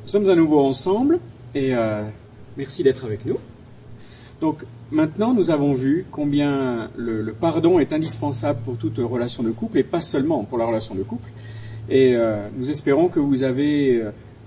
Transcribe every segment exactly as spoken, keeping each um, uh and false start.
Nous sommes à nouveau ensemble et euh, merci d'être avec nous. Donc maintenant, nous avons vu combien le, le pardon est indispensable pour toute relation de couple et pas seulement pour la relation de couple. Et euh, nous espérons que vous avez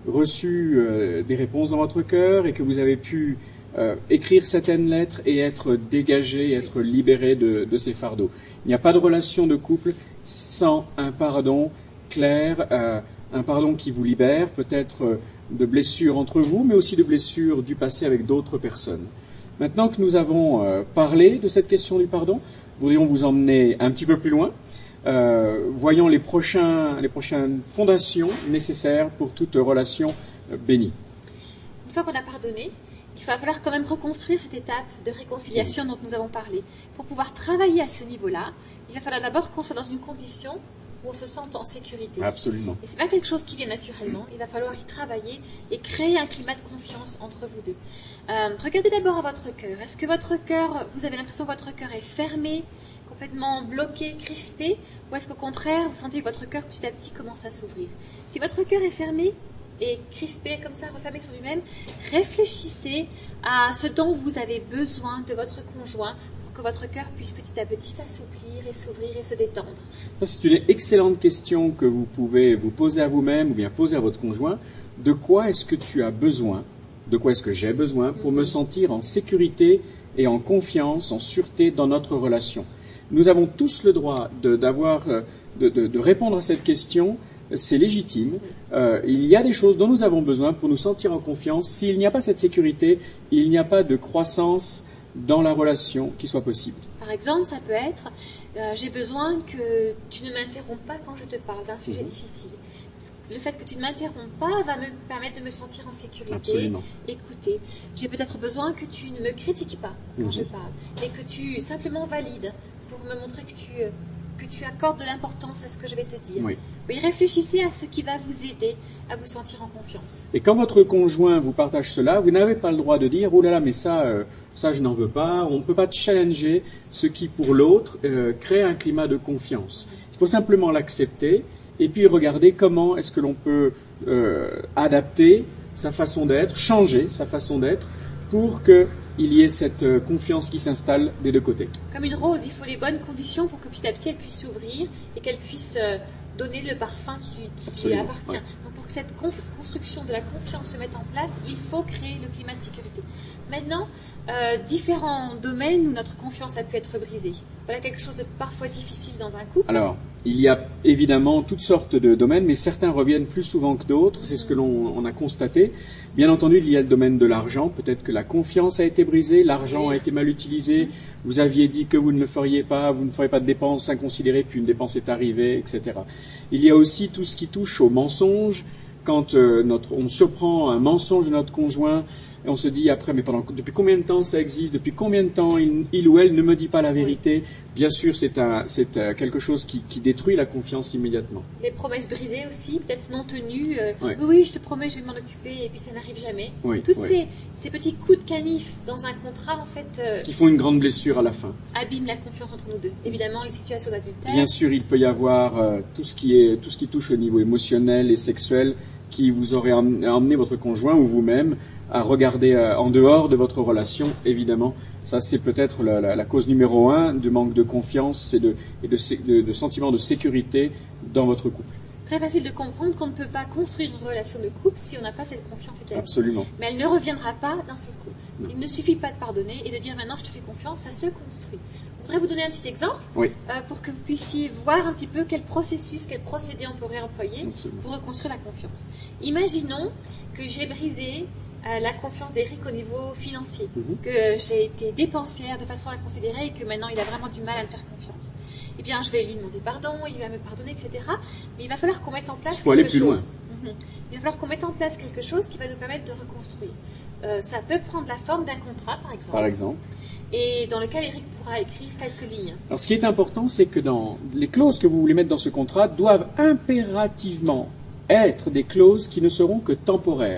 reçu euh, des réponses dans votre cœur et que vous avez pu euh, écrire certaines lettres et être dégagé, être libéré de, de ces fardeaux. Il n'y a pas de relation de couple sans un pardon clair, euh, un pardon qui vous libère, peut-être euh, de blessures entre vous, mais aussi de blessures du passé avec d'autres personnes. Maintenant que nous avons euh, parlé de cette question du pardon, nous voudrions vous emmener un petit peu plus loin. Euh, voyons les, prochains, les prochaines fondations nécessaires pour toute relation euh, bénie. Une fois qu'on a pardonné, il va falloir quand même reconstruire cette étape de réconciliation dont nous avons parlé. Pour pouvoir travailler à ce niveau-là, il va falloir d'abord qu'on soit dans une condition où on se sente en sécurité. Absolument. Et ce n'est pas quelque chose qui vient naturellement. Il va falloir y travailler et créer un climat de confiance entre vous deux. Euh, regardez d'abord à votre cœur. Est-ce que votre cœur, vous avez l'impression que votre cœur est fermé, complètement bloqué, crispé, ou est-ce qu'au contraire, vous sentez que votre cœur petit à petit commence à s'ouvrir? Si votre cœur est fermé et crispé comme ça, refermé sur lui-même, réfléchissez à ce dont vous avez besoin de votre conjoint pour que votre cœur puisse petit à petit s'assouplir et s'ouvrir et se détendre. Ça, c'est une excellente question que vous pouvez vous poser à vous-même ou bien poser à votre conjoint. De quoi est-ce que tu as besoin? De quoi est-ce que j'ai besoin pour me sentir en sécurité et en confiance, en sûreté dans notre relation? Nous avons tous le droit de, d'avoir, de, de, de répondre à cette question. C'est légitime. Euh, il y a des choses dont nous avons besoin pour nous sentir en confiance. S'il n'y a pas cette sécurité, il n'y a pas de croissance dans la relation qui soit possible. Par exemple, ça peut être euh, j'ai besoin que tu ne m'interromps pas quand je te parle d'un sujet mmh. difficile. Le fait que tu ne m'interromps pas va me permettre de me sentir en sécurité. Absolument. Écoutez, j'ai peut-être besoin que tu ne me critiques pas quand mmh. je parle, mais que tu simplement valides pour me montrer que tu, que tu accordes de l'importance à ce que je vais te dire. Oui. Oui, réfléchissez à ce qui va vous aider à vous sentir en confiance. Et quand votre conjoint vous partage cela, vous n'avez pas le droit de dire « Oh là là, mais ça, euh, ça je n'en veux pas ». On ne peut pas challenger ce qui, pour l'autre, euh, crée un climat de confiance. Il faut simplement l'accepter et puis regarder comment est-ce que l'on peut euh, adapter sa façon d'être, changer sa façon d'être pour que il y ait cette euh, confiance qui s'installe des deux côtés. Comme une rose, il faut les bonnes conditions pour que petit à petit elle puisse s'ouvrir et qu'elle puisse euh, donner le parfum qui lui, qui lui appartient. Ouais. Donc pour que cette conf- construction de la confiance se mette en place, il faut créer le climat de sécurité. Maintenant, euh, différents domaines où notre confiance a pu être brisée. Voilà quelque chose de parfois difficile dans un couple. Alors, il y a évidemment toutes sortes de domaines, mais certains reviennent plus souvent que d'autres, c'est ce que l'on on a constaté. Bien entendu, il y a le domaine de l'argent, peut-être que la confiance a été brisée, l'argent oui. a été mal utilisé, vous aviez dit que vous ne le feriez pas, vous ne feriez pas de dépenses inconsidérées, puis une dépense est arrivée, et cetera. Il y a aussi tout ce qui touche au mensonge, quand euh, notre, on surprend un mensonge de notre conjoint, et on se dit après, mais pendant, depuis combien de temps ça existe? Depuis combien de temps il, il ou elle ne me dit pas la vérité? Oui. Bien sûr, c'est, un, c'est euh, quelque chose qui, qui détruit la confiance immédiatement. Les promesses brisées aussi, peut-être non tenues. Euh, oui. oui, oui, je te promets, je vais m'en occuper, et puis ça n'arrive jamais. Oui, Tous oui. Ces, ces petits coups de canif dans un contrat, en fait... Euh, qui font une grande blessure à la fin. Abîment la confiance entre nous deux. Évidemment, les situations d'adultère... Bien sûr, il peut y avoir euh, tout, ce qui est, tout ce qui touche au niveau émotionnel et sexuel qui vous aurait emmené votre conjoint ou vous-même à regarder euh, en dehors de votre relation, évidemment. Ça, c'est peut-être la, la, la cause numéro un du manque de confiance et de, et de, de, de sentiment de sécurité dans votre couple. Très facile de comprendre qu'on ne peut pas construire une relation de couple si on n'a pas cette confiance établie. Absolument. Mais elle ne reviendra pas d'un seul coup. Non. Il ne suffit pas de pardonner et de dire maintenant je te fais confiance, ça se construit. Je voudrais vous donner un petit exemple oui. euh, pour que vous puissiez voir un petit peu quel processus, quel procédé on pourrait employer Absolument. Pour reconstruire la confiance. Imaginons que j'ai brisé euh, la confiance d'Éric au niveau financier, mm-hmm. que j'ai été dépensière de façon inconsidérée et que maintenant il a vraiment du mal à me faire confiance. Eh bien, je vais lui demander pardon, il va me pardonner, et cetera. Mais il va falloir qu'on mette en place il faut quelque aller plus chose. Loin. Mm-hmm. Il va falloir qu'on mette en place quelque chose qui va nous permettre de reconstruire. Euh, ça peut prendre la forme d'un contrat, par exemple. Par exemple. Et dans lequel Éric pourra écrire quelques lignes. Alors, ce qui est important, c'est que dans les clauses que vous voulez mettre dans ce contrat doivent impérativement être des clauses qui ne seront que temporaires.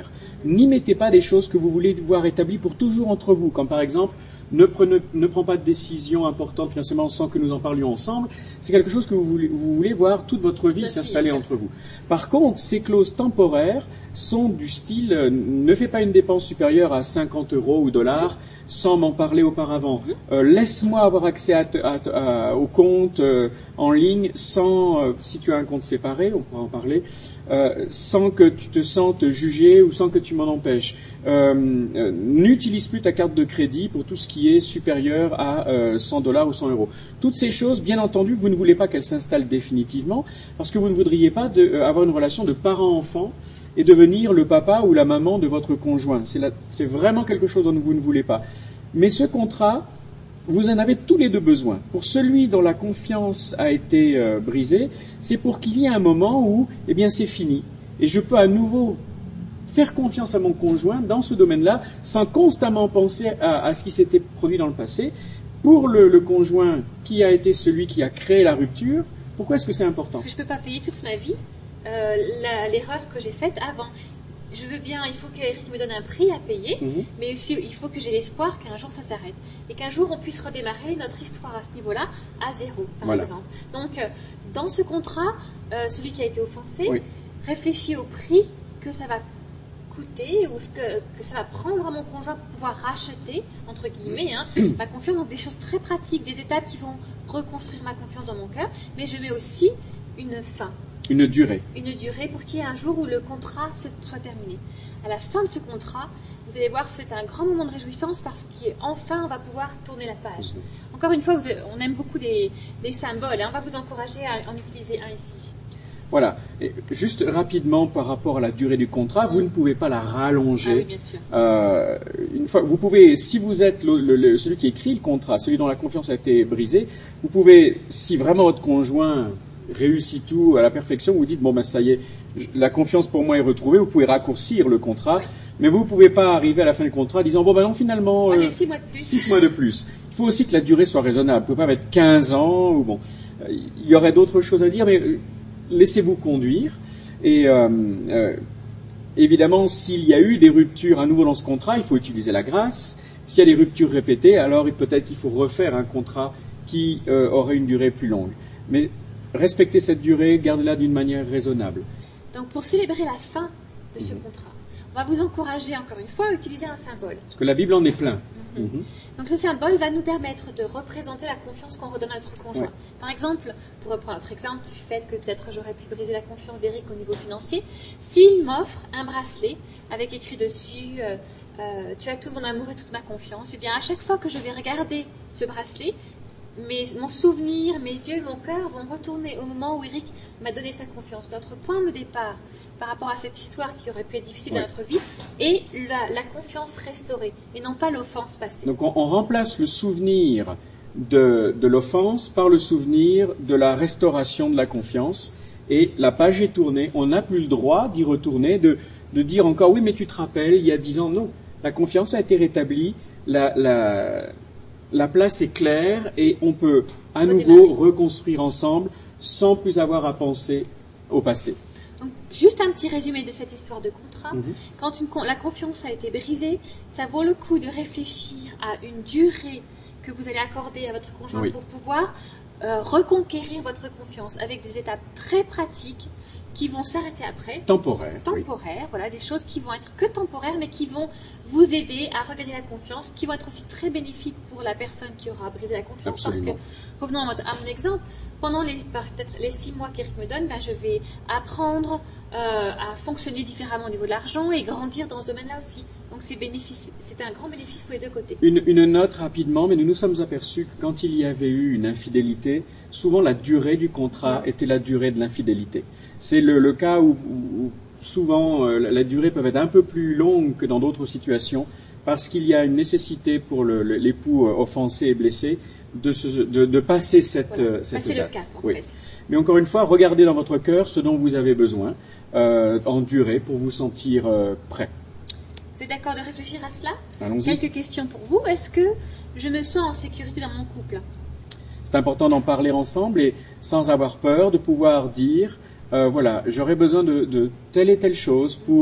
n'y mettez pas des choses que vous voulez voir établies pour toujours entre vous, comme par exemple, ne, prenez, ne prends pas de décision importante financièrement sans que nous en parlions ensemble. C'est quelque chose que vous voulez, vous voulez voir toute votre vie s'installer entre vous. Par contre, ces clauses temporaires sont du style euh, ne fais pas une dépense supérieure à cinquante euros ou dollars sans m'en parler auparavant. Euh, laisse-moi avoir accès à, à, à, au compte euh, en ligne sans, euh, si tu as un compte séparé, on pourra en parler, euh, sans que tu te sentes jugé ou sans que tu m'en empêches. Euh, euh, n'utilise plus ta carte de crédit pour tout ce qui est supérieur à euh, cent dollars ou cent euros. Toutes ces choses, bien entendu, vous ne voulez pas qu'elles s'installent définitivement parce que vous ne voudriez pas de, euh, avoir une relation de parent-enfant et devenir le papa ou la maman de votre conjoint. C'est, la, c'est vraiment quelque chose dont vous ne voulez pas. Mais ce contrat, vous en avez tous les deux besoin. Pour celui dont la confiance a été euh, brisée, c'est pour qu'il y ait un moment où, eh bien, c'est fini. Et je peux à nouveau faire confiance à mon conjoint dans ce domaine-là, sans constamment penser à, à ce qui s'était produit dans le passé. Pour le, le conjoint qui a été celui qui a créé la rupture, pourquoi est-ce que c'est important ? Parce que je ne peux pas payer toute ma vie euh, la, l'erreur que j'ai faite avant. Je veux bien, il faut qu'Eric me donne un prix à payer, mm-hmm. mais aussi il faut que j'ai l'espoir qu'un jour ça s'arrête. Et qu'un jour on puisse redémarrer notre histoire à ce niveau-là à zéro, par voilà. exemple. Donc, euh, dans ce contrat, euh, celui qui a été offensé, oui. réfléchit au prix que ça va coûter ou ce que, que ça va prendre à mon conjoint pour pouvoir racheter, entre guillemets, hein, ma confiance. Donc des choses très pratiques, des étapes qui vont reconstruire ma confiance dans mon cœur, mais je mets aussi une fin. Une durée. Une durée pour qu'il y ait un jour où le contrat se, soit terminé. À la fin de ce contrat, vous allez voir que c'est un grand moment de réjouissance parce qu'enfin on va pouvoir tourner la page. Mmh. Encore une fois, vous avez, on aime beaucoup les, les symboles, hein, on va vous encourager à en utiliser un ici. Voilà. Et juste rapidement par rapport à la durée du contrat, mmh. vous ne pouvez pas la rallonger. Ah oui, bien sûr. Euh, une fois, vous pouvez, si vous êtes le, le, le, celui qui écrit le contrat, celui dont la confiance a été brisée, vous pouvez, si vraiment votre conjoint réussit tout à la perfection, vous dites bon ben ça y est, la confiance pour moi est retrouvée, vous pouvez raccourcir le contrat, oui. mais vous ne pouvez pas arriver à la fin du contrat en disant bon ben non finalement euh, six mois de plus. Six mois de plus. Il faut aussi que la durée soit raisonnable. Vous ne pouvez pas mettre quinze ans ou bon. Il y aurait d'autres choses à dire, mais laissez-vous conduire. Et euh, euh, évidemment, s'il y a eu des ruptures à nouveau dans ce contrat, il faut utiliser la grâce. S'il y a des ruptures répétées, alors peut-être qu'il faut refaire un contrat qui euh, aurait une durée plus longue. Mais respectez cette durée, gardez-la d'une manière raisonnable. Donc pour célébrer la fin de ce mmh. contrat, on va vous encourager encore une fois à utiliser un symbole. Parce que la Bible en est plein. Mmh. Mmh. Donc ce symbole va nous permettre de représenter la confiance qu'on redonne à notre conjoint. Ouais. Par exemple, pour reprendre notre exemple du fait que peut-être j'aurais pu briser la confiance d'Eric au niveau financier, s'il m'offre un bracelet avec écrit dessus euh, euh, « Tu as tout mon amour et toute ma confiance », et bien à chaque fois que je vais regarder ce bracelet, Mais mon souvenir, mes yeux, mon cœur vont retourner au moment où Eric m'a donné sa confiance. Notre point de départ par rapport à cette histoire qui aurait pu être difficile ouais. dans notre vie est la, la confiance restaurée et non pas l'offense passée. Donc on, on remplace le souvenir de, de l'offense par le souvenir de la restauration de la confiance et la page est tournée. On n'a plus le droit d'y retourner, de, de dire encore oui mais tu te rappelles, il y a dix ans. Non, la confiance a été rétablie, la... la La place est claire et on peut à nouveau reconstruire ensemble sans plus avoir à penser au passé. Donc, juste un petit résumé de cette histoire de contrat. Mm-hmm. Quand une, la confiance a été brisée, ça vaut le coup de réfléchir à une durée que vous allez accorder à votre conjoint oui. pour pouvoir euh, reconquérir votre confiance avec des étapes très pratiques qui vont s'arrêter après. Temporaires. Temporaires, oui. voilà, des choses qui vont être que temporaires, mais qui vont vous aider à regagner la confiance, qui vont être aussi très bénéfiques pour la personne qui aura brisé la confiance. Absolument. Parce que, revenons à, à mon exemple, pendant les, peut-être les six mois qu'Eric me donne, ben, je vais apprendre euh, à fonctionner différemment au niveau de l'argent et grandir dans ce domaine-là aussi. Donc c'est, bénéfice, c'est un grand bénéfice pour les deux côtés. Une, une note rapidement, mais nous nous sommes aperçus que quand il y avait eu une infidélité, souvent la durée du contrat ouais. était la durée de l'infidélité. C'est le, le cas où, où souvent euh, la, la durée peut être un peu plus longue que dans d'autres situations parce qu'il y a une nécessité pour le, le, l'époux euh, offensé et blessé de, se, de, de passer cette, voilà. euh, cette passer date. le cap, en oui. fait. Mais encore une fois, regardez dans votre cœur ce dont vous avez besoin euh, en durée pour vous sentir euh, prêt. Vous êtes d'accord de réfléchir à cela ? Allons-y. Quelques questions pour vous. Est-ce que je me sens en sécurité dans mon couple ? C'est important d'en parler ensemble et sans avoir peur de pouvoir dire Euh, voilà, j'aurais besoin de, de telle et telle chose pour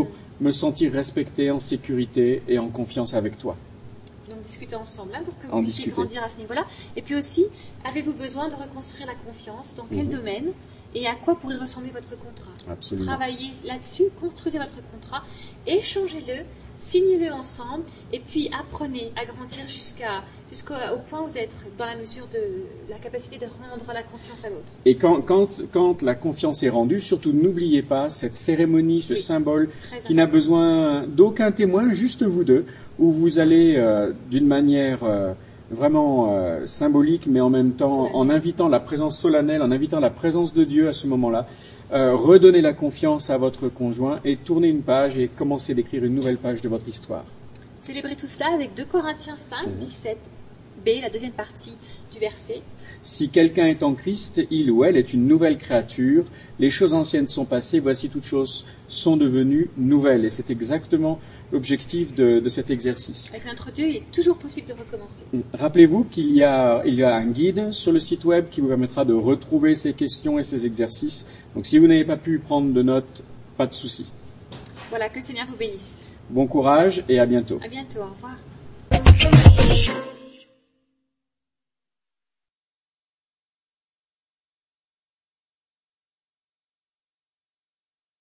me sentir respecté, en sécurité et en confiance avec toi. Donc discutez ensemble hein, pour que vous En puissiez discuter. grandir à ce niveau-là. Et puis aussi, avez-vous besoin de reconstruire la confiance? Dans quel Mhm. domaine? Et à quoi pourrait ressembler votre contrat? Absolument. Travaillez là-dessus, construisez votre contrat, échangez-le, signez-le ensemble, et puis apprenez à grandir jusqu'à jusqu'au au point où vous êtes dans la mesure de la capacité de rendre la confiance à l'autre. Et quand, quand, quand la confiance est rendue, surtout n'oubliez pas cette cérémonie, ce Oui. symbole Très qui n'a besoin d'aucun témoin, juste vous deux, où vous allez euh, d'une manière euh, vraiment euh, symbolique, mais en même temps Solennelle. en invitant la présence solennelle, en invitant la présence de Dieu à ce moment-là, euh, redonner la confiance à votre conjoint et tourner une page et commencer d'écrire une nouvelle page de votre histoire. Célébrez tout cela avec deux Corinthiens cinq, Mhm. dix-sept b, la deuxième partie du verset. Si quelqu'un est en Christ, il ou elle est une nouvelle créature. Les choses anciennes sont passées, voici toutes choses sont devenues nouvelles. Et c'est exactement l'objectif de, de cet exercice. Avec notre Dieu, il est toujours possible de recommencer. Rappelez-vous qu'il y a, il y a un guide sur le site web qui vous permettra de retrouver ces questions et ces exercices. Donc si vous n'avez pas pu prendre de notes, pas de souci. Voilà, que le Seigneur vous bénisse. Bon courage et à bientôt. À bientôt, au revoir.